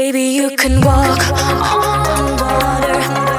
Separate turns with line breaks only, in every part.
Baby, you can walk on water.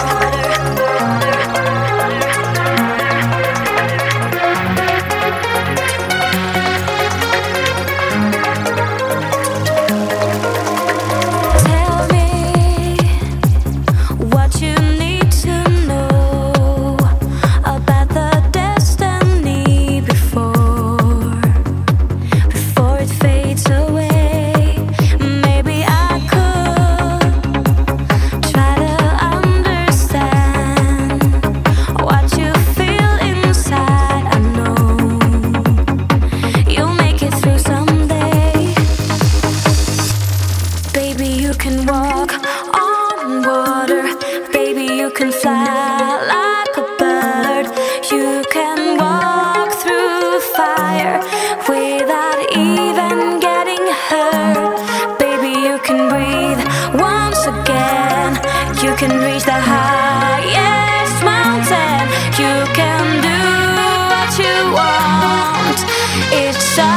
Tell me what you need to know about the destiny before it fades away. Maybe I could try to understand what you feel inside. I know you'll make it through someday. Baby, you can walk on water. Baby, you can fly like a bird. You can walk through fire without even getting hurt. Baby, you can breathe once again. You can reach the highest mountain. You can do what you want. It's